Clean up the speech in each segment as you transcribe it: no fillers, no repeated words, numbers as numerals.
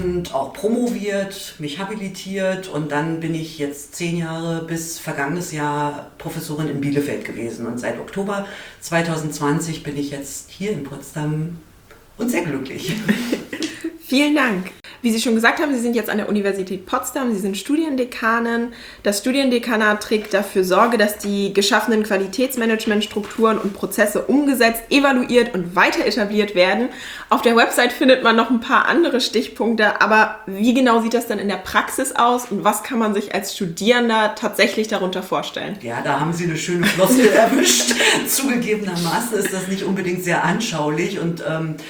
und auch promoviert, mich habilitiert und dann bin ich jetzt 10 Jahre bis vergangenes Jahr Professorin in Bielefeld gewesen und seit Oktober 2020 bin ich jetzt hier in Potsdam und sehr glücklich. Vielen Dank. Wie Sie schon gesagt haben, Sie sind jetzt an der Universität Potsdam, Sie sind Studiendekanin. Das Studiendekanat trägt dafür Sorge, dass die geschaffenen Qualitätsmanagementstrukturen und Prozesse umgesetzt, evaluiert und weiter etabliert werden. Auf der Website findet man noch ein paar andere Stichpunkte, aber wie genau sieht das dann in der Praxis aus und was kann man sich als Studierender tatsächlich darunter vorstellen? Ja, da haben Sie eine schöne Floskel erwischt. Zugegebenermaßen ist das nicht unbedingt sehr anschaulich und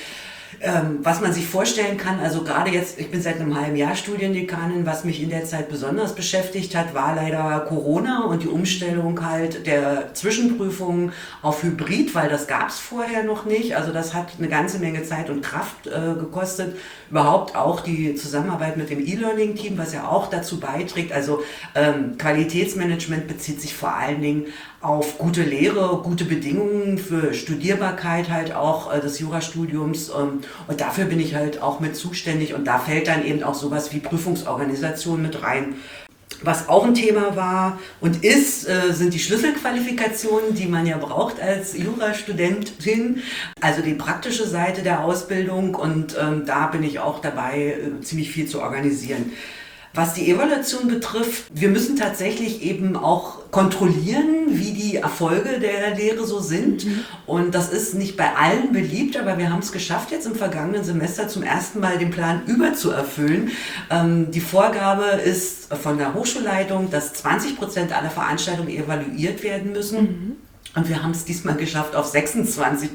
was man sich vorstellen kann, also gerade jetzt, ich bin seit einem halben Jahr Studiendekanin, was mich in der Zeit besonders beschäftigt hat, war leider Corona und die Umstellung halt der Zwischenprüfungen auf Hybrid, weil das gab es vorher noch nicht. Also das hat eine ganze Menge Zeit und Kraft gekostet. Überhaupt auch die Zusammenarbeit mit dem E-Learning-Team, was ja auch dazu beiträgt. Also Qualitätsmanagement bezieht sich vor allen Dingen auf gute Lehre, gute Bedingungen für Studierbarkeit halt auch des Jurastudiums und dafür bin ich halt auch mit zuständig und da fällt dann eben auch sowas wie Prüfungsorganisation mit rein. Was auch ein Thema war und ist, sind die Schlüsselqualifikationen, die man ja braucht als Jurastudentin, also die praktische Seite der Ausbildung und da bin ich auch dabei, ziemlich viel zu organisieren. Was die Evaluation betrifft, wir müssen tatsächlich eben auch kontrollieren, wie die Erfolge der Lehre so sind. Und das ist nicht bei allen beliebt, aber wir haben es geschafft, jetzt im vergangenen Semester zum ersten Mal den Plan überzuerfüllen. Die Vorgabe ist von der Hochschulleitung, dass 20% aller Veranstaltungen evaluiert werden müssen. Und wir haben es diesmal geschafft auf 26%.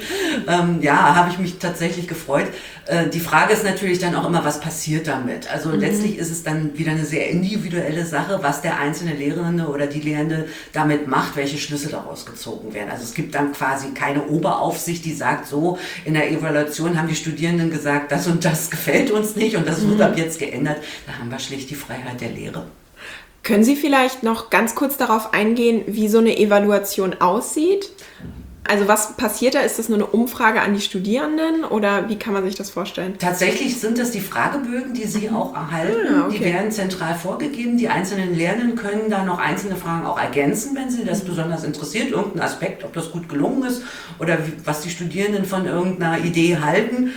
Ja, habe ich mich tatsächlich gefreut. Die Frage ist natürlich dann auch immer, was passiert damit? Also letztlich ist es dann wieder eine sehr individuelle Sache, was der einzelne Lehrende oder die Lehrende damit macht, welche Schlüsse daraus gezogen werden. Also es gibt dann quasi keine Oberaufsicht, die sagt, so in der Evaluation haben die Studierenden gesagt, das und das gefällt uns nicht und das wird ab jetzt geändert. Da haben wir schlicht die Freiheit der Lehre. Können Sie vielleicht noch ganz kurz darauf eingehen, wie so eine Evaluation aussieht? Also was passiert da? Ist das nur eine Umfrage an die Studierenden oder wie kann man sich das vorstellen? Tatsächlich sind das die Fragebögen, die Sie auch erhalten. Okay. Die werden zentral vorgegeben. Die einzelnen Lehrenden können da noch einzelne Fragen auch ergänzen, wenn sie das besonders interessiert. Irgendein Aspekt, ob das gut gelungen ist oder was die Studierenden von irgendeiner Idee halten.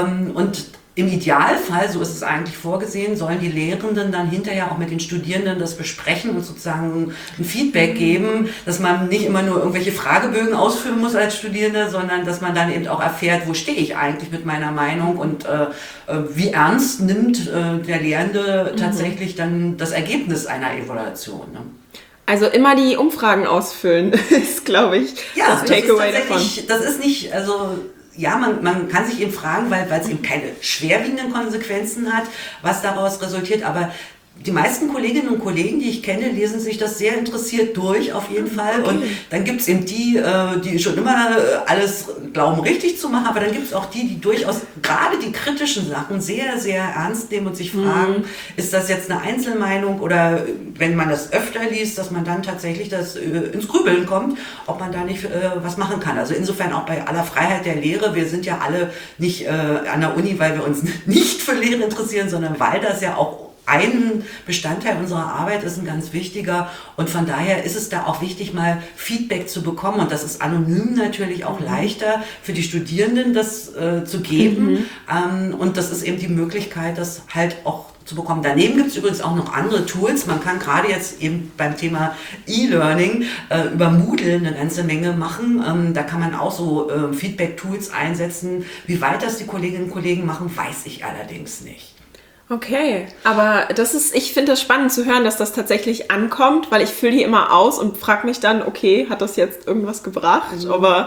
Und im Idealfall, so ist es eigentlich vorgesehen, sollen die Lehrenden dann hinterher auch mit den Studierenden das besprechen und sozusagen ein Feedback geben, dass man nicht immer nur irgendwelche Fragebögen ausfüllen muss als Studierende, sondern dass man dann eben auch erfährt, wo stehe ich eigentlich mit meiner Meinung und wie ernst nimmt der Lehrende tatsächlich dann das Ergebnis einer Evaluation. Ne? Also immer die Umfragen ausfüllen, ist, glaube ich, ja, das Takeaway davon. Das ist nicht, also ja, man kann sich eben fragen, weil es eben keine schwerwiegenden Konsequenzen hat, was daraus resultiert, aber die meisten Kolleginnen und Kollegen, die ich kenne, lesen sich das sehr interessiert durch, auf jeden Fall. Okay. Und dann gibt es eben die schon immer alles glauben, richtig zu machen, aber dann gibt es auch die durchaus gerade die kritischen Sachen sehr, sehr ernst nehmen und sich fragen, ist das jetzt eine Einzelmeinung oder wenn man das öfter liest, dass man dann tatsächlich ins Grübeln kommt, ob man da nicht was machen kann. Also insofern auch bei aller Freiheit der Lehre, wir sind ja alle nicht an der Uni, weil wir uns nicht für Lehre interessieren, sondern weil das ja auch ein Bestandteil unserer Arbeit ist, ein ganz wichtiger und von daher ist es da auch wichtig, mal Feedback zu bekommen und das ist anonym natürlich auch leichter für die Studierenden, das zu geben und das ist eben die Möglichkeit, das halt auch zu bekommen. Daneben gibt es übrigens auch noch andere Tools. Man kann gerade jetzt eben beim Thema E-Learning über Moodle eine ganze Menge machen. Da kann man auch so Feedback-Tools einsetzen. Wie weit das die Kolleginnen und Kollegen machen, weiß ich allerdings nicht. Okay, aber ich finde das spannend zu hören, dass das tatsächlich ankommt, weil ich fülle die immer aus und frage mich dann, okay, hat das jetzt irgendwas gebracht? Aber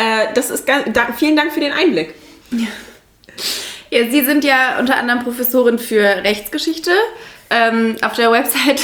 vielen Dank für den Einblick. Ja, Sie sind ja unter anderem Professorin für Rechtsgeschichte. Auf der Website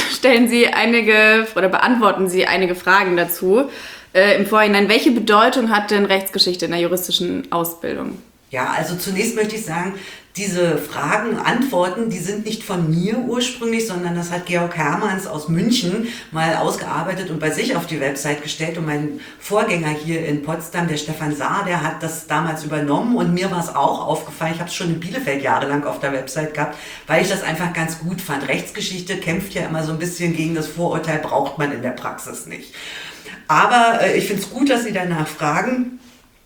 beantworten Sie einige Fragen dazu. Im Vorhinein, welche Bedeutung hat denn Rechtsgeschichte in der juristischen Ausbildung? Ja, also zunächst möchte ich sagen, diese Fragen, Antworten, die sind nicht von mir ursprünglich, sondern das hat Georg Hermanns aus München mal ausgearbeitet und bei sich auf die Website gestellt. Und mein Vorgänger hier in Potsdam, der Stefan Saar, der hat das damals übernommen und mir war es auch aufgefallen. Ich habe es schon in Bielefeld jahrelang auf der Website gehabt, weil ich das einfach ganz gut fand. Rechtsgeschichte kämpft ja immer so ein bisschen gegen das Vorurteil, braucht man in der Praxis nicht. Aber ich finde es gut, dass Sie danach fragen.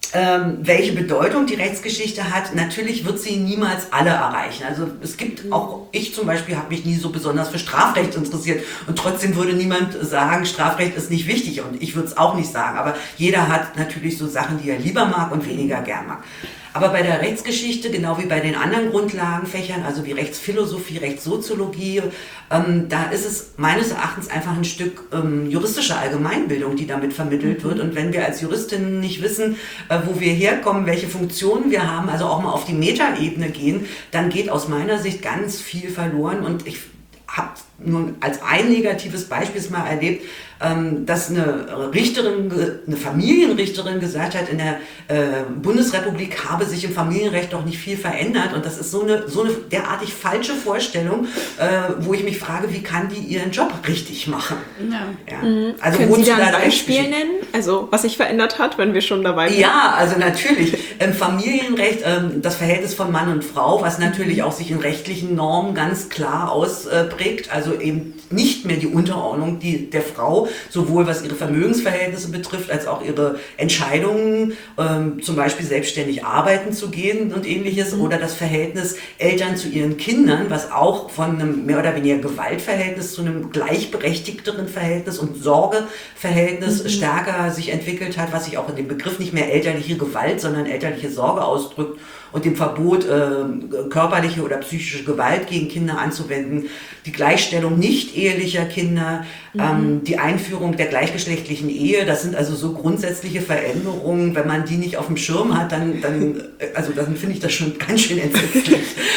Welche Bedeutung die Rechtsgeschichte hat, natürlich wird sie niemals alle erreichen. Also es gibt auch, ich zum Beispiel habe mich nie so besonders für Strafrecht interessiert und trotzdem würde niemand sagen, Strafrecht ist nicht wichtig und ich würde es auch nicht sagen. Aber jeder hat natürlich so Sachen, die er lieber mag und weniger gern mag. Aber bei der Rechtsgeschichte, genau wie bei den anderen Grundlagenfächern, also wie Rechtsphilosophie, Rechtssoziologie, da ist es meines Erachtens einfach ein Stück juristische Allgemeinbildung, die damit vermittelt wird. Und wenn wir als Juristinnen nicht wissen, wo wir herkommen, welche Funktionen wir haben, also auch mal auf die Metaebene gehen, dann geht aus meiner Sicht ganz viel verloren. Und ich habe nur als ein negatives Beispiel mal erlebt, dass eine Richterin, eine Familienrichterin gesagt hat, in der Bundesrepublik habe sich im Familienrecht doch nicht viel verändert. Und das ist so eine derartig falsche Vorstellung, wo ich mich frage, wie kann die ihren Job richtig machen? Ja. Also können Sie da ein Beispiel nennen, also was sich verändert hat, wenn wir schon dabei sind? Ja, also natürlich. Im Familienrecht das Verhältnis von Mann und Frau, was natürlich auch sich in rechtlichen Normen ganz klar ausprägt, also eben nicht mehr die Unterordnung der Frau, sowohl was ihre Vermögensverhältnisse betrifft, als auch ihre Entscheidungen, zum Beispiel selbstständig arbeiten zu gehen und ähnliches, oder das Verhältnis Eltern zu ihren Kindern, was auch von einem mehr oder weniger Gewaltverhältnis zu einem gleichberechtigteren Verhältnis und Sorgeverhältnis stärker sich entwickelt hat, was sich auch in dem Begriff nicht mehr elterliche Gewalt, sondern elterliche Sorge ausdrückt und dem Verbot, körperliche oder psychische Gewalt gegen Kinder anzuwenden, die Gleichstellung nicht-ehelicher Kinder, die Einführung der gleichgeschlechtlichen Ehe, das sind also so grundsätzliche Veränderungen. Wenn man die nicht auf dem Schirm hat, dann finde ich das schon ganz schön entsetzlich.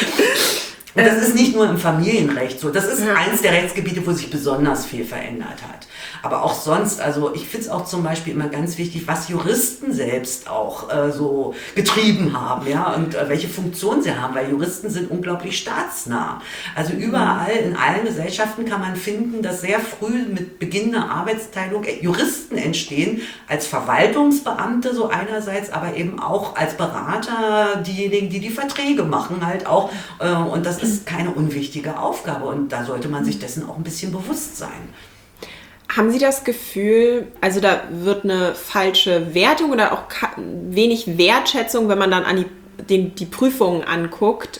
Und das ist nicht nur im Familienrecht so, das ist eins der Rechtsgebiete, wo sich besonders viel verändert hat. Aber auch sonst, also ich finde es auch zum Beispiel immer ganz wichtig, was Juristen selbst auch so getrieben haben, ja, und welche Funktion sie haben, weil Juristen sind unglaublich staatsnah. Also überall, in allen Gesellschaften kann man finden, dass sehr früh mit Beginn der Arbeitsteilung Juristen entstehen, als Verwaltungsbeamte so einerseits, aber eben auch als Berater, diejenigen, die die Verträge machen halt auch, und das ist keine unwichtige Aufgabe und da sollte man sich dessen auch ein bisschen bewusst sein. Haben Sie das Gefühl, also da wird eine falsche Wertung oder auch wenig Wertschätzung, wenn man dann an die Prüfungen anguckt,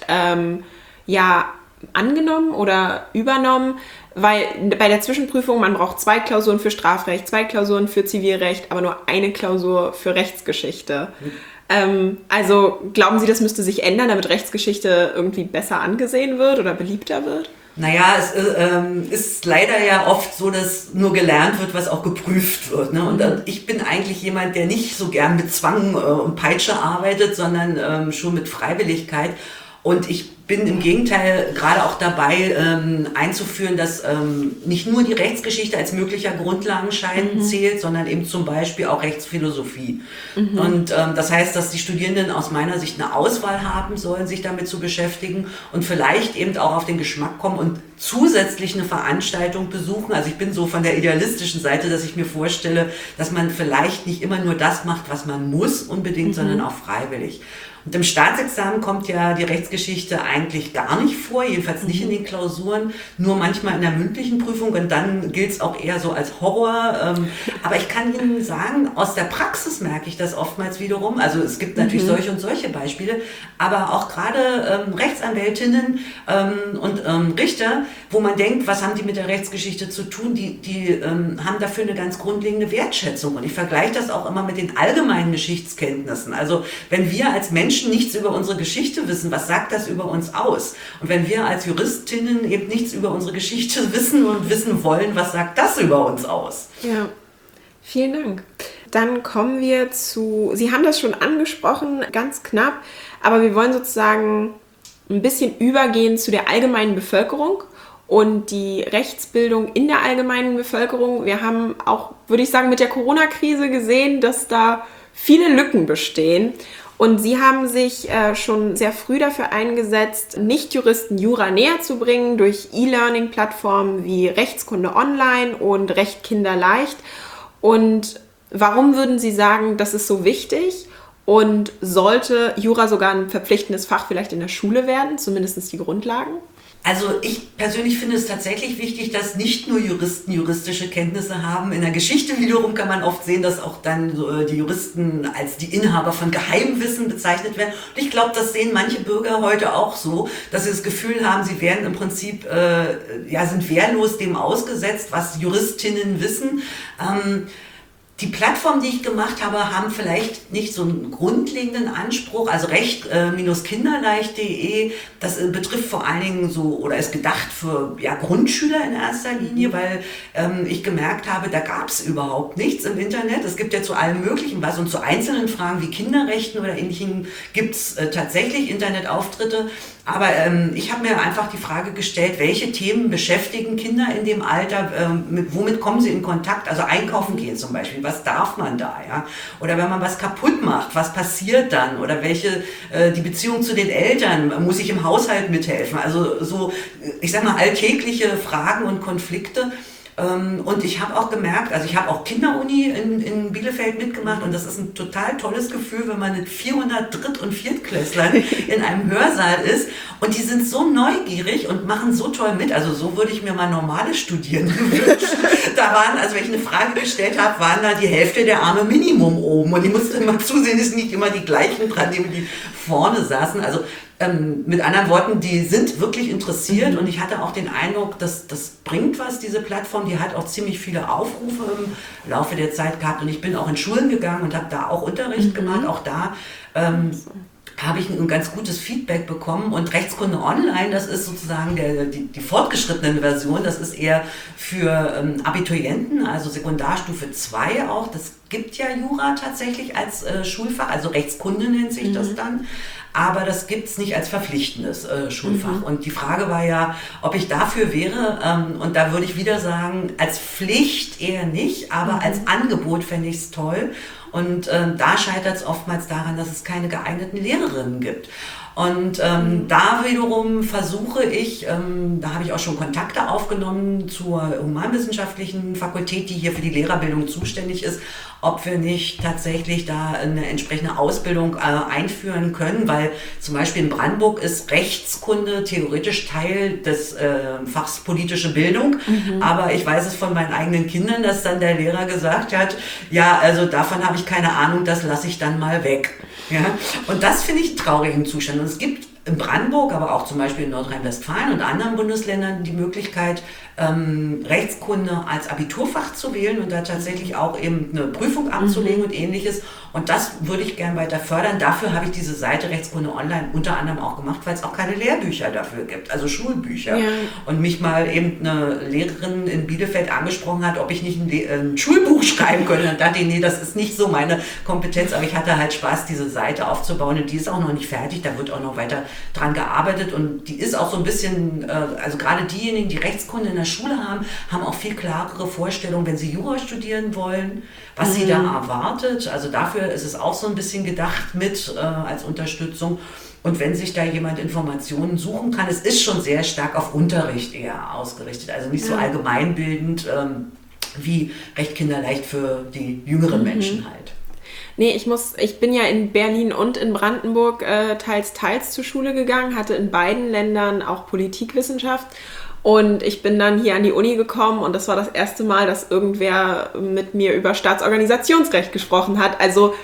angenommen oder übernommen? Weil bei der Zwischenprüfung, man braucht 2 Klausuren für Strafrecht, 2 Klausuren für Zivilrecht, aber nur eine Klausur für Rechtsgeschichte. Also glauben Sie, das müsste sich ändern, damit Rechtsgeschichte irgendwie besser angesehen wird oder beliebter wird? Naja, es ist leider ja oft so, dass nur gelernt wird, was auch geprüft wird. Ne? Und ich bin eigentlich jemand, der nicht so gern mit Zwang und Peitsche arbeitet, sondern schon mit Freiwilligkeit. Und ich bin im Gegenteil gerade auch dabei, einzuführen, dass nicht nur die Rechtsgeschichte als möglicher Grundlagenschein zählt, sondern eben zum Beispiel auch Rechtsphilosophie. Und das heißt, dass die Studierenden aus meiner Sicht eine Auswahl haben sollen, sich damit zu beschäftigen und vielleicht eben auch auf den Geschmack kommen und zusätzlich eine Veranstaltung besuchen. Also ich bin so von der idealistischen Seite, dass ich mir vorstelle, dass man vielleicht nicht immer nur das macht, was man muss unbedingt, sondern auch freiwillig. Und im Staatsexamen kommt ja die Rechtsgeschichte eigentlich gar nicht vor, jedenfalls nicht in den Klausuren, nur manchmal in der mündlichen Prüfung und dann gilt es auch eher so als Horror. Aber ich kann Ihnen sagen, aus der Praxis merke ich das oftmals wiederum. Also es gibt natürlich solche und solche Beispiele, aber auch gerade Rechtsanwältinnen und Richter, wo man denkt, was haben die mit der Rechtsgeschichte zu tun, die haben dafür eine ganz grundlegende Wertschätzung. Und ich vergleiche das auch immer mit den allgemeinen Geschichtskenntnissen. Also wenn wir als Menschen nichts über unsere Geschichte wissen, was sagt das über uns aus? Und wenn wir als Juristinnen eben nichts über unsere Geschichte wissen und wissen wollen, was sagt das über uns aus? Ja, vielen Dank. Dann kommen wir zu, Sie haben das schon angesprochen, ganz knapp, aber wir wollen sozusagen ein bisschen übergehen zu der allgemeinen Bevölkerung und die Rechtsbildung in der allgemeinen Bevölkerung. Wir haben auch, würde ich sagen, mit der Corona-Krise gesehen, dass da viele Lücken bestehen. Und Sie haben sich schon sehr früh dafür eingesetzt, Nichtjuristen Jura näher zu bringen durch E-Learning-Plattformen wie Rechtskunde Online und Recht Kinderleicht. Und warum würden Sie sagen, das ist so wichtig? Und sollte Jura sogar ein verpflichtendes Fach vielleicht in der Schule werden, zumindest die Grundlagen? Also ich persönlich finde es tatsächlich wichtig, dass nicht nur Juristen juristische Kenntnisse haben. In der Geschichte wiederum kann man oft sehen, dass auch dann so die Juristen als die Inhaber von Geheimwissen bezeichnet werden. Und ich glaube, das sehen manche Bürger heute auch so, dass sie das Gefühl haben, sie werden im Prinzip, sind wehrlos dem ausgesetzt, was Juristinnen wissen. Die Plattformen, die ich gemacht habe, haben vielleicht nicht so einen grundlegenden Anspruch, also recht-kinderleicht.de, das betrifft vor allen Dingen so, oder ist gedacht für Grundschüler in erster Linie, weil ich gemerkt habe, da gab es überhaupt nichts im Internet. Es gibt ja zu allem Möglichen was und zu einzelnen Fragen wie Kinderrechten oder Ähnlichem gibt es tatsächlich Internetauftritte. Aber ich habe mir einfach die Frage gestellt, welche Themen beschäftigen Kinder in dem Alter, womit kommen sie in Kontakt? Also einkaufen gehen zum Beispiel, was darf man da? Ja? Oder wenn man was kaputt macht, was passiert dann? Oder die Beziehung zu den Eltern, muss ich im Haushalt mithelfen? Also so, ich sag mal, alltägliche Fragen und Konflikte. Und ich habe auch gemerkt, also ich habe auch Kinderuni in Bielefeld mitgemacht und das ist ein total tolles Gefühl, wenn man mit 400 Dritt- und Viertklässlern in einem Hörsaal ist und die sind so neugierig und machen so toll mit, also so würde ich mir mal normale Studierende wünschen. Da waren, also wenn ich eine Frage gestellt habe, waren da die Hälfte der Arme Minimum oben und ich musste immer zusehen, es sind nicht immer die gleichen dran, die vorne saßen, also mit anderen Worten, die sind wirklich interessiert und ich hatte auch den Eindruck, dass das bringt was, diese Plattform, die hat auch ziemlich viele Aufrufe im Laufe der Zeit gehabt und ich bin auch in Schulen gegangen und habe da auch Unterricht gemacht, auch da habe ich ein ganz gutes Feedback bekommen und Rechtskunde Online, das ist sozusagen die fortgeschrittene Version, das ist eher für Abiturienten, also Sekundarstufe 2 auch, das gibt ja Jura tatsächlich als Schulfach, also Rechtskunde nennt sich das dann. Aber das gibt's nicht als verpflichtendes Schulfach. Und die Frage war ja, ob ich dafür wäre. Und da würde ich wieder sagen, als Pflicht eher nicht, aber als Angebot fände ich es toll. Und da scheitert es oftmals daran, dass es keine geeigneten Lehrerinnen gibt. Und da wiederum versuche ich, da habe ich auch schon Kontakte aufgenommen zur humanwissenschaftlichen Fakultät, die hier für die Lehrerbildung zuständig ist, ob wir nicht tatsächlich da eine entsprechende Ausbildung einführen können, weil zum Beispiel in Brandenburg ist Rechtskunde theoretisch Teil des Fachs politische Bildung, aber ich weiß es von meinen eigenen Kindern, dass dann der Lehrer gesagt hat, ja, also davon habe ich keine Ahnung, das lasse ich dann mal weg. Ja? Und das finde ich einen traurigen Zustand. Und es gibt in Brandenburg, aber auch zum Beispiel in Nordrhein-Westfalen und anderen Bundesländern die Möglichkeit, Rechtskunde als Abiturfach zu wählen und da tatsächlich auch eben eine Prüfung abzulegen und Ähnliches. Und das würde ich gern weiter fördern. Dafür habe ich diese Seite Rechtskunde Online unter anderem auch gemacht, weil es auch keine Lehrbücher dafür gibt, also Schulbücher. Ja. Und mich mal eben eine Lehrerin in Bielefeld angesprochen hat, ob ich nicht ein Schulbuch schreiben könnte. Und dachte ich, nee, das ist nicht so meine Kompetenz, aber ich hatte halt Spaß, diese Seite aufzubauen und die ist auch noch nicht fertig, da wird auch noch weiter dran gearbeitet und die ist auch so ein bisschen, also gerade diejenigen, die Rechtskunde in der Schule haben auch viel klarere Vorstellungen, wenn sie Jura studieren wollen, was sie da erwartet. Also dafür ist es auch so ein bisschen gedacht mit als Unterstützung. Und wenn sich da jemand Informationen suchen kann, es ist schon sehr stark auf Unterricht eher ausgerichtet, also nicht so allgemeinbildend wie Recht Kinderleicht für die jüngeren Menschen halt. Nee, ich bin ja in Berlin und in Brandenburg teils zur Schule gegangen, hatte in beiden Ländern auch Politikwissenschaft und ich bin dann hier an die Uni gekommen und das war das erste Mal, dass irgendwer mit mir über Staatsorganisationsrecht gesprochen hat. Also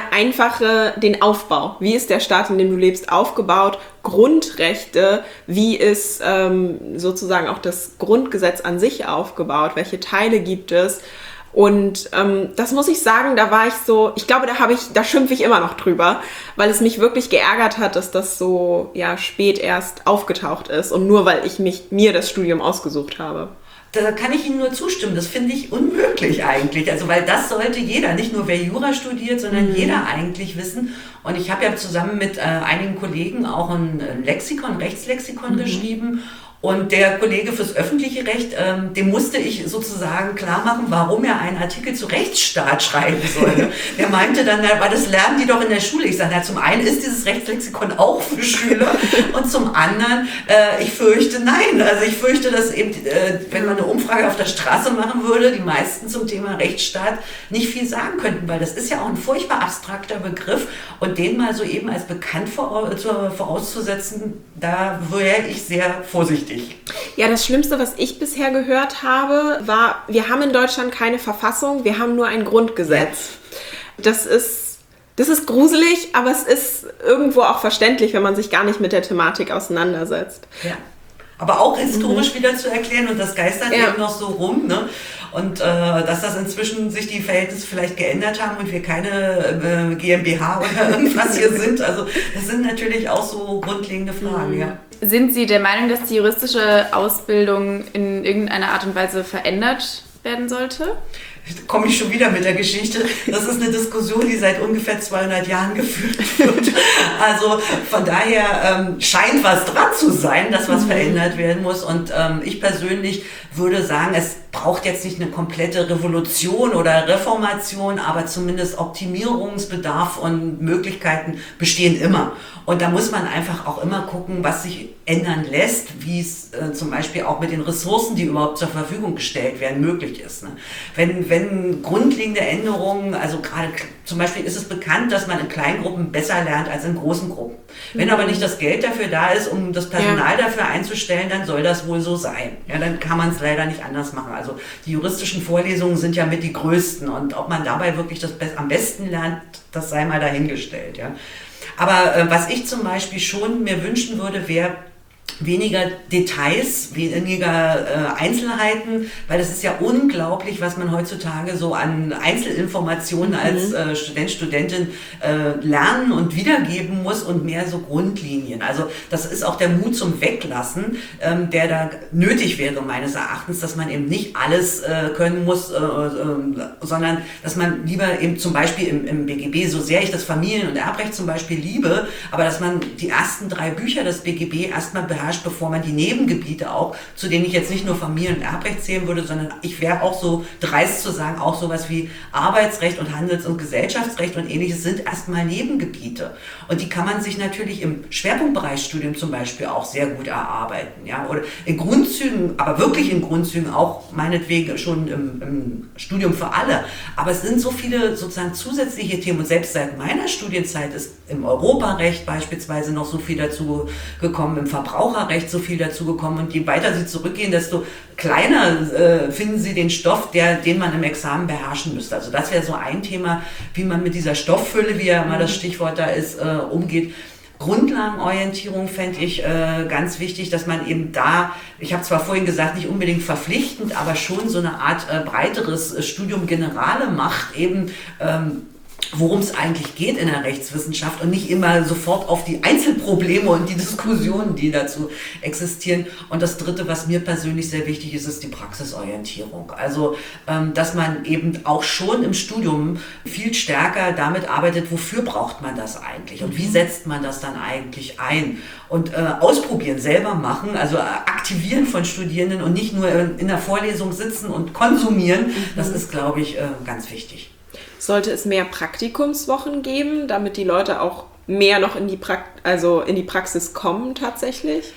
den Aufbau. Wie ist der Staat, in dem du lebst, aufgebaut? Grundrechte, wie ist sozusagen auch das Grundgesetz an sich aufgebaut? Welche Teile gibt es? Und das muss ich sagen, da war ich so, ich glaube, da schimpfe ich immer noch drüber, weil es mich wirklich geärgert hat, dass das so spät erst aufgetaucht ist und nur weil ich mir das Studium ausgesucht habe. Da kann ich Ihnen nur zustimmen, das finde ich unmöglich eigentlich, also weil das sollte jeder, nicht nur wer Jura studiert, sondern jeder eigentlich wissen. Und ich habe ja zusammen mit einigen Kollegen auch ein Rechtslexikon geschrieben. Und der Kollege fürs öffentliche Recht, dem musste ich sozusagen klar machen, warum er einen Artikel zu Rechtsstaat schreiben soll. Der meinte dann, weil das lernen die doch in der Schule. Ich sage, zum einen ist dieses Rechtslexikon auch für Schüler und zum anderen, ich fürchte, nein. Also ich fürchte, dass eben, wenn man eine Umfrage auf der Straße machen würde, die meisten zum Thema Rechtsstaat nicht viel sagen könnten, weil das ist ja auch ein furchtbar abstrakter Begriff und den mal so eben als bekannt vorauszusetzen, da wäre ich sehr vorsichtig. Ja, das Schlimmste, was ich bisher gehört habe, war, wir haben in Deutschland keine Verfassung, wir haben nur ein Grundgesetz. Das ist gruselig, aber es ist irgendwo auch verständlich, wenn man sich gar nicht mit der Thematik auseinandersetzt. Ja. Aber auch historisch wieder zu erklären und das geistert eben noch so rum, ne? Und dass das inzwischen sich die Verhältnisse vielleicht geändert haben und wir keine GmbH oder irgendwas hier sind. Also das sind natürlich auch so grundlegende Fragen, ja. Sind Sie der Meinung, dass die juristische Ausbildung in irgendeiner Art und Weise verändert werden sollte? Komme ich schon wieder mit der Geschichte. Das ist eine Diskussion, die seit ungefähr 200 Jahren geführt wird. Also von daher scheint was dran zu sein, dass was verändert werden muss. Und ich persönlich würde sagen, es braucht jetzt nicht eine komplette Revolution oder Reformation, aber zumindest Optimierungsbedarf und Möglichkeiten bestehen immer. Und da muss man einfach auch immer gucken, was sich ändern lässt, wie es zum Beispiel auch mit den Ressourcen, die überhaupt zur Verfügung gestellt werden, möglich ist. Ne? Wenn grundlegende Änderungen, also gerade zum Beispiel ist es bekannt, dass man in Kleingruppen besser lernt als in großen Gruppen. Wenn aber nicht das Geld dafür da ist, um das Personal dafür einzustellen, dann soll das wohl so sein. Ja, dann kann man es leider nicht anders machen. Also die juristischen Vorlesungen sind ja mit die größten und ob man dabei wirklich das am besten lernt, das sei mal dahingestellt. Ja. Aber was ich zum Beispiel schon mir wünschen würde, wäre weniger Details, weniger Einzelheiten, weil das ist ja unglaublich, was man heutzutage so an Einzelinformationen als Student, Studentin lernen und wiedergeben muss und mehr so Grundlinien. Also das ist auch der Mut zum Weglassen, der da nötig wäre meines Erachtens, dass man eben nicht alles können muss, sondern dass man lieber eben zum Beispiel im BGB, so sehr ich das Familien- und Erbrecht zum Beispiel liebe, aber dass man die ersten 3 Bücher des BGB erstmal beherrscht, bevor man die Nebengebiete auch, zu denen ich jetzt nicht nur Familien- und Erbrecht zählen würde, sondern ich wäre auch so dreist zu sagen, auch sowas wie Arbeitsrecht und Handels- und Gesellschaftsrecht und ähnliches sind erstmal Nebengebiete. Und die kann man sich natürlich im Schwerpunktbereichsstudium zum Beispiel auch sehr gut erarbeiten. Ja? Oder in Grundzügen, aber wirklich in Grundzügen auch meinetwegen schon im Studium für alle. Aber es sind so viele sozusagen zusätzliche Themen und selbst seit meiner Studienzeit ist im Europarecht beispielsweise noch so viel dazu gekommen, im Verbraucherrecht so viel dazugekommen und je weiter Sie zurückgehen, desto kleiner finden Sie den Stoff, den man im Examen beherrschen müsste. Also das wäre so ein Thema, wie man mit dieser Stofffülle, wie ja immer das Stichwort da ist, umgeht. Grundlagenorientierung fände ich ganz wichtig, dass man eben da, ich habe zwar vorhin gesagt, nicht unbedingt verpflichtend, aber schon so eine Art breiteres Studium Generale macht, eben worum es eigentlich geht in der Rechtswissenschaft und nicht immer sofort auf die Einzelprobleme und die Diskussionen, die dazu existieren. Und das Dritte, was mir persönlich sehr wichtig ist, ist die Praxisorientierung. Also, dass man eben auch schon im Studium viel stärker damit arbeitet, wofür braucht man das eigentlich und wie setzt man das dann eigentlich ein. Und ausprobieren, selber machen, also aktivieren von Studierenden und nicht nur in der Vorlesung sitzen und konsumieren, das ist, glaube ich, ganz wichtig. Sollte es mehr Praktikumswochen geben, damit die Leute auch mehr noch in die Praxis kommen tatsächlich?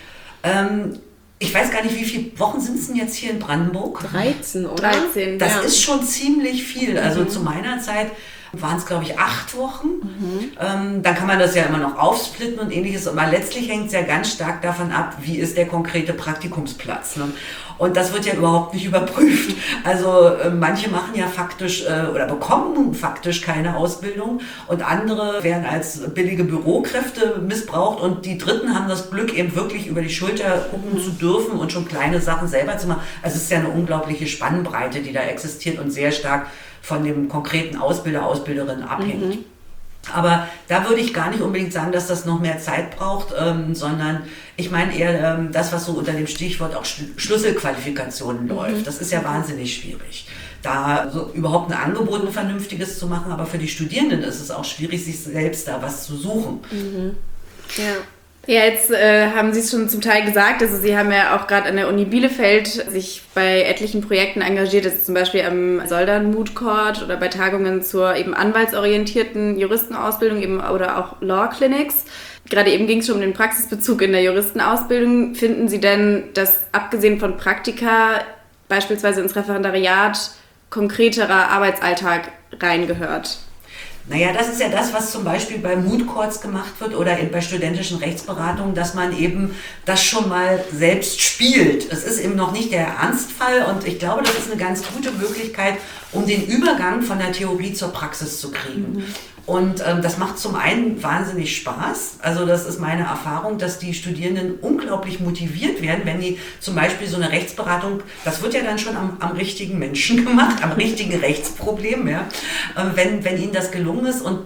Ich weiß gar nicht, wie viele Wochen sind es denn jetzt hier in Brandenburg? 13, oder? 13, das ist schon ziemlich viel. Also zu meiner Zeit waren es, glaube ich, 8 Wochen. Dann kann man das ja immer noch aufsplitten und ähnliches. Aber letztlich hängt es ja ganz stark davon ab, wie ist der konkrete Praktikumsplatz. Ne? Und das wird ja überhaupt nicht überprüft. Also manche machen ja faktisch oder bekommen faktisch keine Ausbildung und andere werden als billige Bürokräfte missbraucht und die Dritten haben das Glück, eben wirklich über die Schulter gucken zu dürfen und schon kleine Sachen selber zu machen. Also es ist ja eine unglaubliche Spannbreite, die da existiert und sehr stark von dem konkreten Ausbilder, Ausbilderin abhängt. Aber da würde ich gar nicht unbedingt sagen, dass das noch mehr Zeit braucht, sondern ich meine eher das, was so unter dem Stichwort auch Schlüsselqualifikationen läuft. Das ist ja wahnsinnig schwierig. Da so überhaupt ein Angebot, ein vernünftiges zu machen, aber für die Studierenden ist es auch schwierig, sich selbst da was zu suchen. Ja. Ja, jetzt haben Sie es schon zum Teil gesagt, also Sie haben ja auch gerade an der Uni Bielefeld sich bei etlichen Projekten engagiert, also zum Beispiel am Soldan Moot Court oder bei Tagungen zur eben anwaltsorientierten Juristenausbildung eben oder auch Law Clinics. Gerade eben ging es schon um den Praxisbezug in der Juristenausbildung. Finden Sie denn, dass abgesehen von Praktika beispielsweise ins Referendariat konkreterer Arbeitsalltag reingehört? Naja, das ist ja das, was zum Beispiel bei Moot Courts gemacht wird oder bei studentischen Rechtsberatungen, dass man eben das schon mal selbst spielt. Es ist eben noch nicht der Ernstfall und ich glaube, das ist eine ganz gute Möglichkeit, um den Übergang von der Theorie zur Praxis zu kriegen. Und das macht zum einen wahnsinnig Spaß. Also das ist meine Erfahrung, dass die Studierenden unglaublich motiviert werden, wenn die zum Beispiel so eine Rechtsberatung, das wird ja dann schon am richtigen Menschen gemacht, am richtigen Rechtsproblem, ja, wenn ihnen das gelungen ist und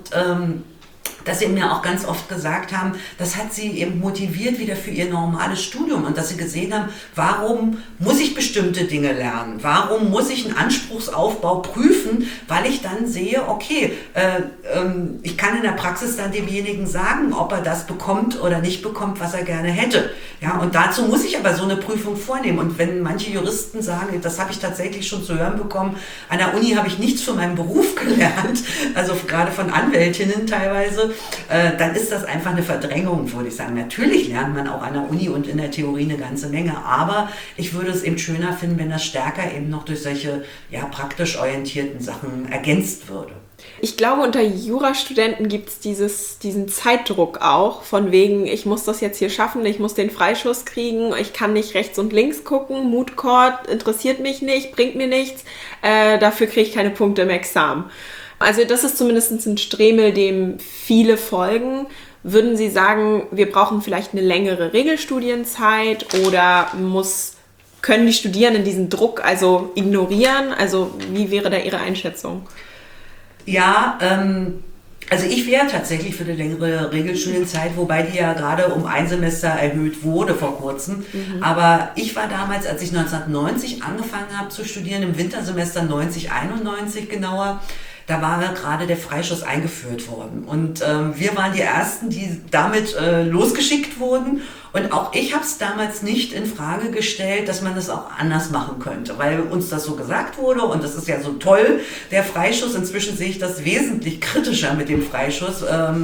dass sie mir auch ganz oft gesagt haben, das hat sie eben motiviert wieder für ihr normales Studium und dass sie gesehen haben, warum muss ich bestimmte Dinge lernen? Warum muss ich einen Anspruchsaufbau prüfen? Weil ich dann sehe, okay, ich kann in der Praxis dann demjenigen sagen, ob er das bekommt oder nicht bekommt, was er gerne hätte. Ja, und dazu muss ich aber so eine Prüfung vornehmen. Und wenn manche Juristen sagen, das habe ich tatsächlich schon zu hören bekommen, an der Uni habe ich nichts für meinen Beruf gelernt, also gerade von Anwältinnen teilweise, dann ist das einfach eine Verdrängung, würde ich sagen. Natürlich lernt man auch an der Uni und in der Theorie eine ganze Menge, aber ich würde es eben schöner finden, wenn das stärker eben noch durch solche praktisch orientierten Sachen ergänzt würde. Ich glaube, unter Jurastudenten gibt es diesen Zeitdruck auch, von wegen, ich muss das jetzt hier schaffen, ich muss den Freischuss kriegen, ich kann nicht rechts und links gucken, Moot Court interessiert mich nicht, bringt mir nichts, dafür kriege ich keine Punkte im Examen. Also das ist zumindest ein Stremel, dem viele folgen. Würden Sie sagen, wir brauchen vielleicht eine längere Regelstudienzeit oder können die Studierenden diesen Druck also ignorieren? Also wie wäre da Ihre Einschätzung? Ja, also ich wäre tatsächlich für eine längere Regelstudienzeit, wobei die ja gerade um ein Semester erhöht wurde vor kurzem. Aber ich war damals, als ich 1990 angefangen habe zu studieren, im Wintersemester 90/91 genauer, da war gerade der Freischuss eingeführt worden. Und wir waren die Ersten, die damit losgeschickt wurden. Und auch ich habe es damals nicht in Frage gestellt, dass man das auch anders machen könnte, weil uns das so gesagt wurde und das ist ja so toll, der Freischuss. Inzwischen sehe ich das wesentlich kritischer mit dem Freischuss.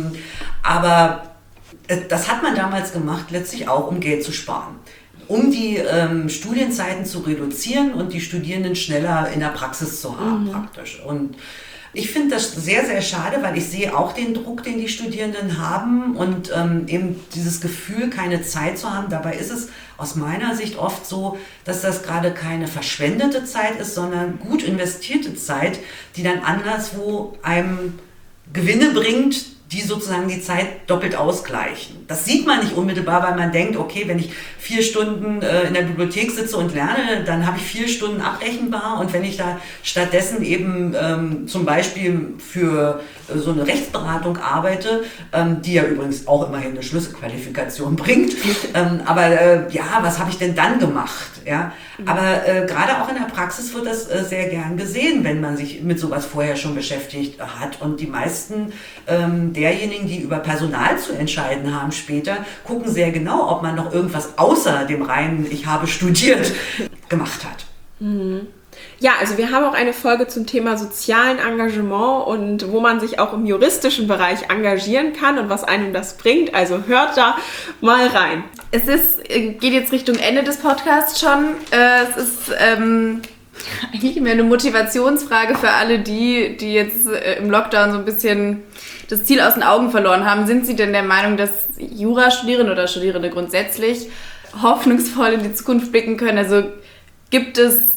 Aber das hat man damals gemacht, letztlich auch, um Geld zu sparen, um die Studienzeiten zu reduzieren und die Studierenden schneller in der Praxis zu haben praktisch. Und ich finde das sehr, sehr schade, weil ich sehe auch den Druck, den die Studierenden haben und eben dieses Gefühl, keine Zeit zu haben. Dabei ist es aus meiner Sicht oft so, dass das gerade keine verschwendete Zeit ist, sondern gut investierte Zeit, die dann anderswo einem Gewinne bringt, die sozusagen die Zeit doppelt ausgleichen. Das sieht man nicht unmittelbar, weil man denkt, okay, wenn ich 4 Stunden in der Bibliothek sitze und lerne, dann habe ich 4 Stunden abrechenbar und wenn ich da stattdessen eben zum Beispiel für so eine Rechtsberatung arbeite, die ja übrigens auch immerhin eine Schlüsselqualifikation bringt, aber was habe ich denn dann gemacht? Ja? Aber gerade auch in der Praxis wird das sehr gern gesehen, wenn man sich mit sowas vorher schon beschäftigt hat und die meisten derjenigen, die über Personal zu entscheiden haben später, gucken sehr genau, ob man noch irgendwas außer dem reinen Ich habe studiert gemacht hat. Ja, also wir haben auch eine Folge zum Thema sozialen Engagement und wo man sich auch im juristischen Bereich engagieren kann und was einem das bringt. Also hört da mal rein. Es geht jetzt Richtung Ende des Podcasts schon. Es ist eigentlich mehr eine Motivationsfrage für alle die jetzt im Lockdown so ein bisschen das Ziel aus den Augen verloren haben. Sind Sie denn der Meinung, dass Jurastudierende oder Studierende grundsätzlich hoffnungsvoll in die Zukunft blicken können? Also wird es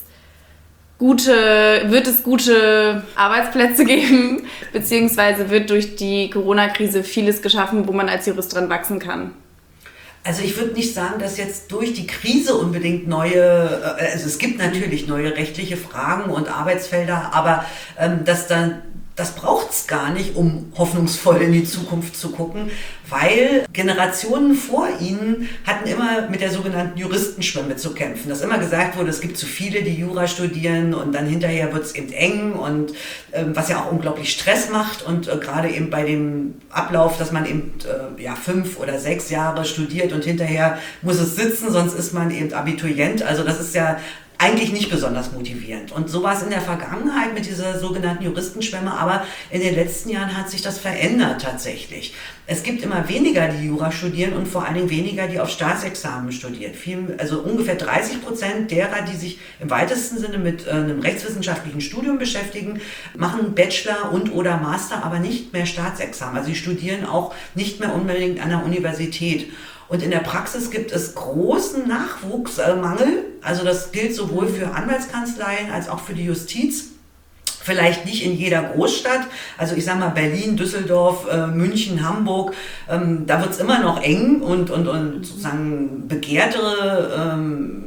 gute Arbeitsplätze geben, beziehungsweise wird durch die Corona-Krise vieles geschaffen, wo man als Jurist dran wachsen kann? Also ich würde nicht sagen, dass jetzt durch die Krise unbedingt also es gibt natürlich neue rechtliche Fragen und Arbeitsfelder, aber dass dann das braucht es gar nicht, um hoffnungsvoll in die Zukunft zu gucken, weil Generationen vor ihnen hatten immer mit der sogenannten Juristenschwemme zu kämpfen. Dass immer gesagt wurde, es gibt zu viele, die Jura studieren und dann hinterher wird es eben eng und was ja auch unglaublich Stress macht und gerade eben bei dem Ablauf, dass man eben 5 oder 6 Jahre studiert und hinterher muss es sitzen, sonst ist man eben Abiturient. Also das ist ja eigentlich nicht besonders motivierend. Und so war es in der Vergangenheit mit dieser sogenannten Juristenschwemme, aber in den letzten Jahren hat sich das verändert tatsächlich. Es gibt immer weniger, die Jura studieren und vor allen Dingen weniger, die auf Staatsexamen studieren. Also ungefähr 30% derer, die sich im weitesten Sinne mit einem rechtswissenschaftlichen Studium beschäftigen, machen Bachelor und oder Master, aber nicht mehr Staatsexamen. Also sie studieren auch nicht mehr unbedingt an der Universität. Und in der Praxis gibt es großen Nachwuchsmangel. Also das gilt sowohl für Anwaltskanzleien als auch für die Justiz. Vielleicht nicht in jeder Großstadt. Also ich sage mal Berlin, Düsseldorf, München, Hamburg. Da wird es immer noch eng und sozusagen begehrtere,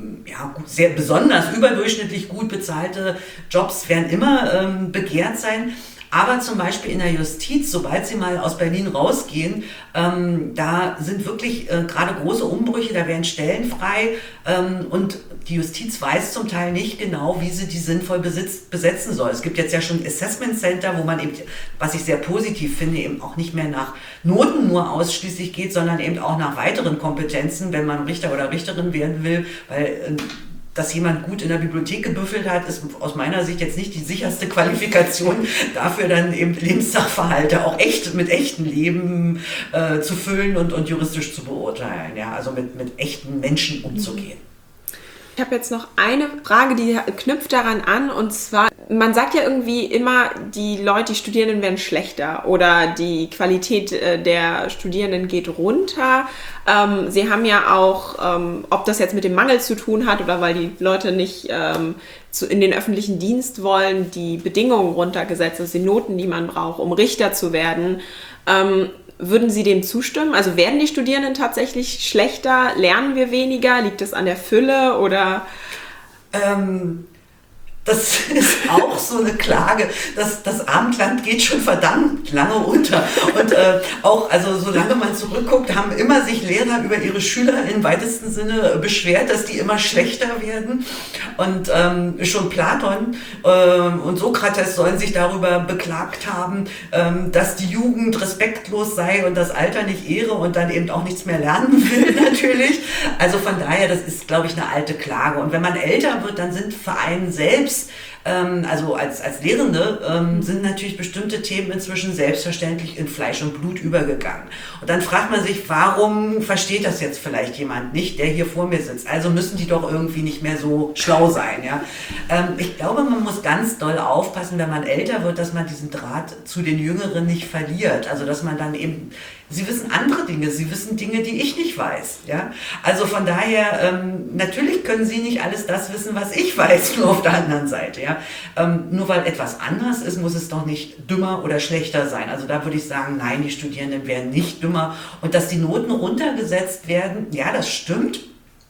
sehr besonders überdurchschnittlich gut bezahlte Jobs werden immer begehrt sein. Aber zum Beispiel in der Justiz, sobald Sie mal aus Berlin rausgehen, da sind wirklich gerade große Umbrüche, da werden Stellen frei und die Justiz weiß zum Teil nicht genau, wie sie die sinnvoll besetzen soll. Es gibt jetzt ja schon Assessment Center, wo man eben, was ich sehr positiv finde, eben auch nicht mehr nach Noten nur ausschließlich geht, sondern eben auch nach weiteren Kompetenzen, wenn man Richter oder Richterin werden will, weil dass jemand gut in der Bibliothek gebüffelt hat, ist aus meiner Sicht jetzt nicht die sicherste Qualifikation dafür, dann eben Lebenssachverhalte auch mit echtem Leben zu füllen und juristisch zu beurteilen, ja, also mit echten Menschen umzugehen. Ich habe jetzt noch eine Frage, die knüpft daran an, und zwar, man sagt ja irgendwie immer, die Studierenden werden schlechter oder die Qualität der Studierenden geht runter. Sie haben ja auch, ob das jetzt mit dem Mangel zu tun hat oder weil die Leute nicht in den öffentlichen Dienst wollen, die Bedingungen runtergesetzt, also die Noten, die man braucht, um Richter zu werden. Würden Sie dem zustimmen? Also werden die Studierenden tatsächlich schlechter? Lernen wir weniger? Liegt es an der Fülle oder? Das ist auch so eine Klage. Das Abendland geht schon verdammt lange unter. Und auch, also solange man zurückguckt, haben immer sich Lehrer über ihre Schüler im weitesten Sinne beschwert, dass die immer schlechter werden. Und schon Platon und Sokrates sollen sich darüber beklagt haben, dass die Jugend respektlos sei und das Alter nicht ehre und dann eben auch nichts mehr lernen will natürlich. Also von daher, das ist, glaube ich, eine alte Klage. Und wenn man älter wird, dann sind Vereine selbst, also als Lehrende, sind natürlich bestimmte Themen inzwischen selbstverständlich in Fleisch und Blut übergegangen. Und dann fragt man sich, warum versteht das jetzt vielleicht jemand nicht, der hier vor mir sitzt? Also müssen die doch irgendwie nicht mehr so schlau sein. Ja? Ich glaube, man muss ganz doll aufpassen, wenn man älter wird, dass man diesen Draht zu den Jüngeren nicht verliert. Also dass man dann eben, sie wissen andere Dinge, sie wissen Dinge, die ich nicht weiß. Ja? Also von daher, natürlich können sie nicht alles das wissen, was ich weiß, nur auf der anderen Seite. Ja? Nur weil etwas anders ist, muss es doch nicht dümmer oder schlechter sein. Also da würde ich sagen, nein, die Studierenden werden nicht dümmer. Und dass die Noten runtergesetzt werden, ja, das stimmt.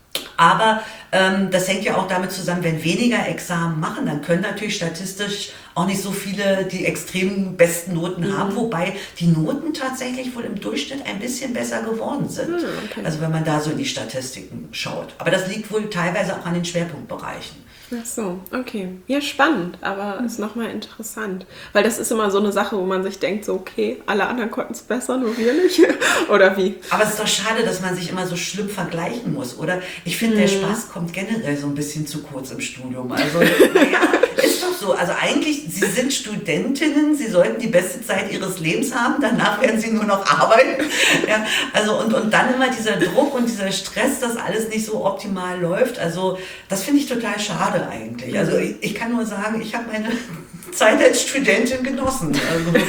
Aber das hängt ja auch damit zusammen, wenn weniger Examen machen, dann können natürlich statistisch auch nicht so viele die extrem besten Noten haben, wobei die Noten tatsächlich wohl im Durchschnitt ein bisschen besser geworden sind. Okay. Also wenn man da so in die Statistiken schaut. Aber das liegt wohl teilweise auch an den Schwerpunktbereichen. Ach so, okay. Ja, spannend, aber ist nochmal interessant. Weil das ist immer so eine Sache, wo man sich denkt, so okay, alle anderen konnten es besser, nur wir nicht. Oder wie? Aber es ist doch schade, dass man sich immer so schlimm vergleichen muss, oder? Ich finde, der Spaß kommt generell so ein bisschen zu kurz im Studium. Also, naja, ist doch so. Also eigentlich, Sie sind Studentinnen, Sie sollten die beste Zeit Ihres Lebens haben, danach werden Sie nur noch arbeiten. Ja, also und dann immer dieser Druck und dieser Stress, dass alles nicht so optimal läuft. Also das finde ich total schade eigentlich. Also ich kann nur sagen, ich habe meine Zeit als Studentin genossen. Also.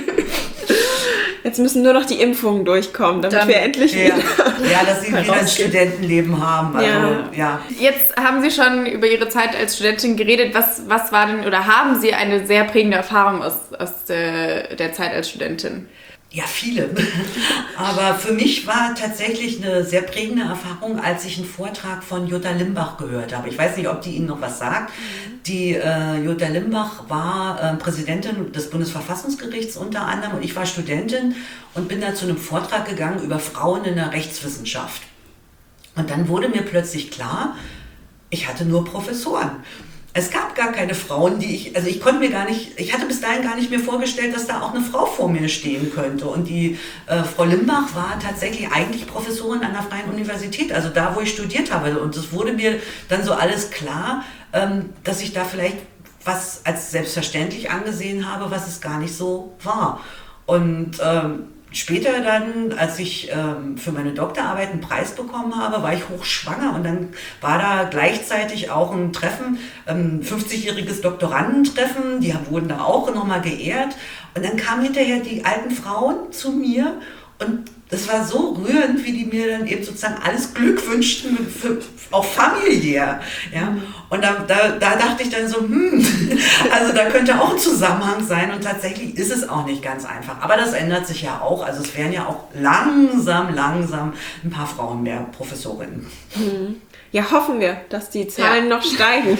Jetzt müssen nur noch die Impfungen durchkommen, damit dann, wir endlich wieder dass sie wieder ein Studentenleben haben. Also, ja. Jetzt haben Sie schon über Ihre Zeit als Studentin geredet. Was war denn, oder haben Sie eine sehr prägende Erfahrung aus der Zeit als Studentin? Ja, viele. Aber für mich war tatsächlich eine sehr prägende Erfahrung, als ich einen Vortrag von Jutta Limbach gehört habe. Ich weiß nicht, ob die Ihnen noch was sagt. Die Jutta Limbach war Präsidentin des Bundesverfassungsgerichts unter anderem und ich war Studentin und bin da zu einem Vortrag gegangen über Frauen in der Rechtswissenschaft. Und dann wurde mir plötzlich klar, ich hatte nur Professoren. Es gab gar keine Frauen, ich hatte bis dahin gar nicht mir vorgestellt, dass da auch eine Frau vor mir stehen könnte. Und die Frau Limbach war tatsächlich eigentlich Professorin an der Freien Universität, also da, wo ich studiert habe. Und es wurde mir dann so alles klar, dass ich da vielleicht was als selbstverständlich angesehen habe, was es gar nicht so war. Und später dann, als ich für meine Doktorarbeit einen Preis bekommen habe, war ich hochschwanger und dann war da gleichzeitig auch ein Treffen, 50-jähriges Doktorandentreffen, die wurden da auch nochmal geehrt und dann kamen hinterher die alten Frauen zu mir und das war so rührend, wie die mir dann eben sozusagen alles Glück wünschten, auch familiär. Ja? Und da dachte ich dann so, also da könnte auch ein Zusammenhang sein und tatsächlich ist es auch nicht ganz einfach. Aber das ändert sich ja auch. Also es werden ja auch langsam ein paar Frauen mehr Professorinnen. Ja, hoffen wir, dass die Zahlen noch steigen.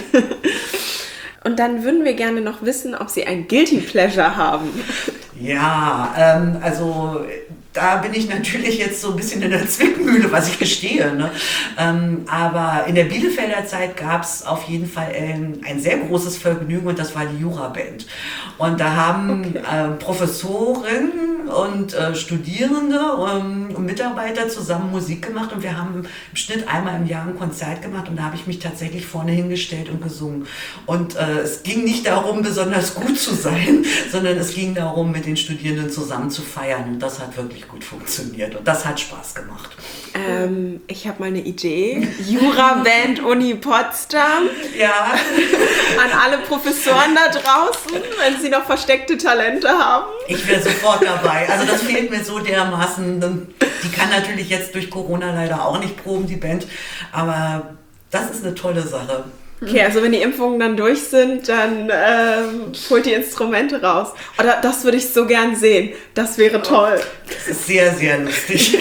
Und dann würden wir gerne noch wissen, ob Sie ein Guilty Pleasure haben. Ja, also da bin ich natürlich jetzt so ein bisschen in der Zwickmühle, was ich gestehe. Ne? Aber in der Bielefelder Zeit gab es auf jeden Fall ein sehr großes Vergnügen und das war die Juraband. Und da haben Professoren und Studierende und Mitarbeiter zusammen Musik gemacht und wir haben im Schnitt einmal im Jahr ein Konzert gemacht und da habe ich mich tatsächlich vorne hingestellt und gesungen. Und es ging nicht darum, besonders gut zu sein, sondern es ging darum, mit den Studierenden zusammen zu feiern und das hat wirklich gut funktioniert und das hat Spaß gemacht. Ich habe mal eine Idee. Juraband Uni Potsdam. Ja. An alle Professoren da draußen, wenn sie noch versteckte Talente haben. Ich wäre sofort dabei. Also das fehlt mir so dermaßen. Die kann natürlich jetzt durch Corona leider auch nicht proben, die Band. Aber das ist eine tolle Sache. Okay, also wenn die Impfungen dann durch sind, dann holt die Instrumente raus. Oder das würde ich so gern sehen. Das wäre toll. Das ist sehr, sehr lustig.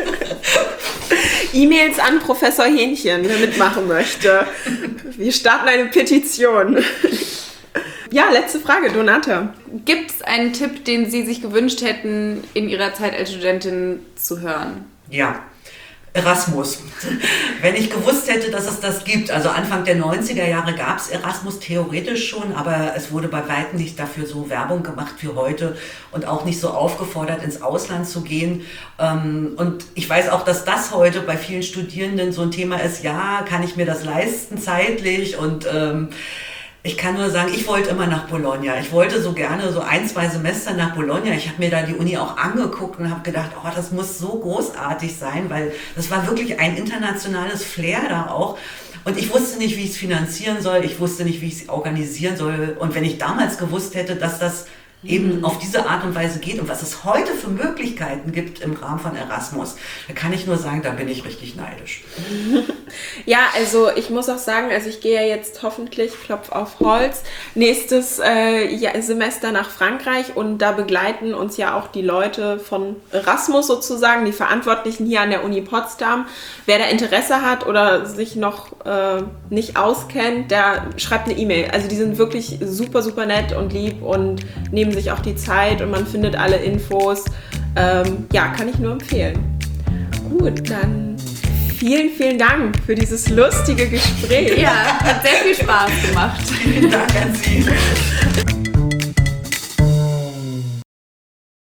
E-Mails an Professor Hähnchen, wer mitmachen möchte. Wir starten eine Petition. Ja, letzte Frage, Donata. Gibt es einen Tipp, den Sie sich gewünscht hätten, in Ihrer Zeit als Studentin zu hören? Ja. Erasmus. Wenn ich gewusst hätte, dass es das gibt, also Anfang der 90er Jahre gab es Erasmus theoretisch schon, aber es wurde bei weitem nicht dafür so Werbung gemacht wie heute und auch nicht so aufgefordert, ins Ausland zu gehen. Und ich weiß auch, dass das heute bei vielen Studierenden so ein Thema ist, ja, kann ich mir das leisten zeitlich und ich kann nur sagen, ich wollte immer nach Bologna. Ich wollte so gerne so 1-2 Semester nach Bologna. Ich habe mir da die Uni auch angeguckt und habe gedacht, oh, das muss so großartig sein, weil das war wirklich ein internationales Flair da auch. Und ich wusste nicht, wie ich es finanzieren soll. Ich wusste nicht, wie ich es organisieren soll. Und wenn ich damals gewusst hätte, dass das eben auf diese Art und Weise geht und was es heute für Möglichkeiten gibt im Rahmen von Erasmus, da kann ich nur sagen, da bin ich richtig neidisch. Ja, also ich muss auch sagen, also ich gehe ja jetzt hoffentlich, Klopf auf Holz, nächstes Semester nach Frankreich und da begleiten uns ja auch die Leute von Erasmus sozusagen, die Verantwortlichen hier an der Uni Potsdam. Wer da Interesse hat oder sich noch nicht auskennt, der schreibt eine E-Mail. Also die sind wirklich super, super nett und lieb und nehmen sich auch die Zeit und man findet alle Infos. Ja, kann ich nur empfehlen. Gut, dann vielen, vielen Dank für dieses lustige Gespräch. Ja, hat sehr viel Spaß gemacht. Vielen Dank an Sie.